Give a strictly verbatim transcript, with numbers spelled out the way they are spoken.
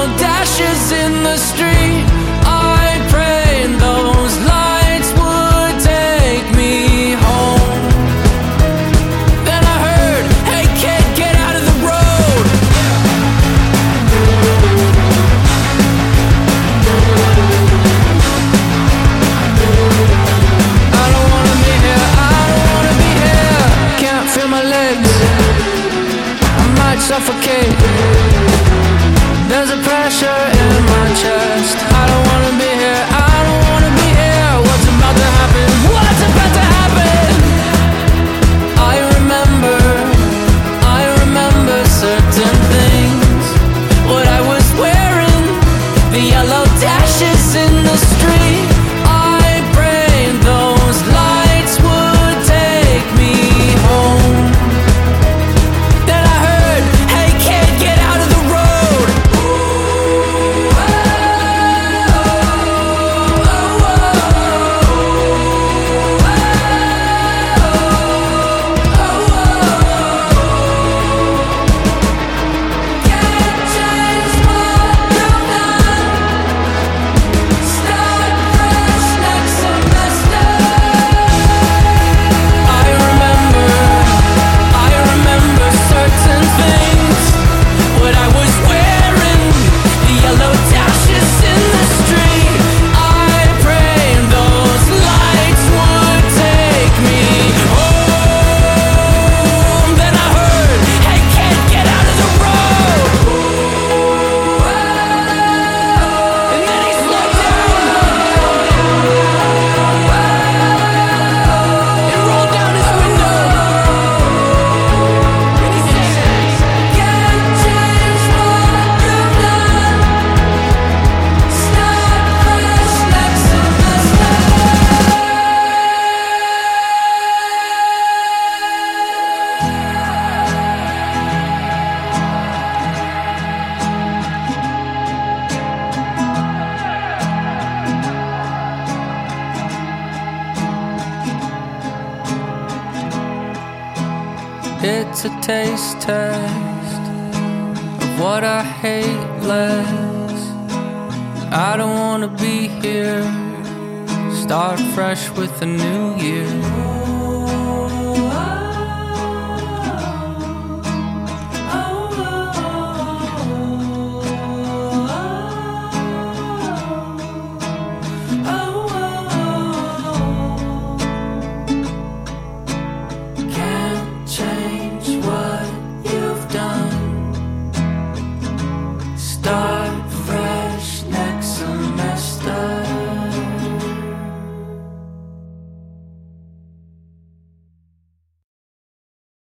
yellow dashes in the street. I prayed those lights would take me home. Then I heard, hey kid, get out of the road. I don't wanna be here, I don't wanna be here. Can't feel my legs, I might suffocate. There's a pressure in my chest. I don't wanna be here, I don't wanna be here. What's about to happen? What's about to happen? I remember, I remember certain things. What I was wearing, the yellow dashes in the street. I prayed those lights would take me home. Then I heard, hey kid, get out of the road. I remember, I remember certain things. What I was wearing, the yellow dashes in the street. I prayed those lights would take me home. Then I heard, hey kid, get out of the road. And then he slowed down and rolled down his window. And he said, can't change what you've done. Start fresh like semester. It's a taste test of what I hate less. I don't wanna be here. Start fresh with a new year.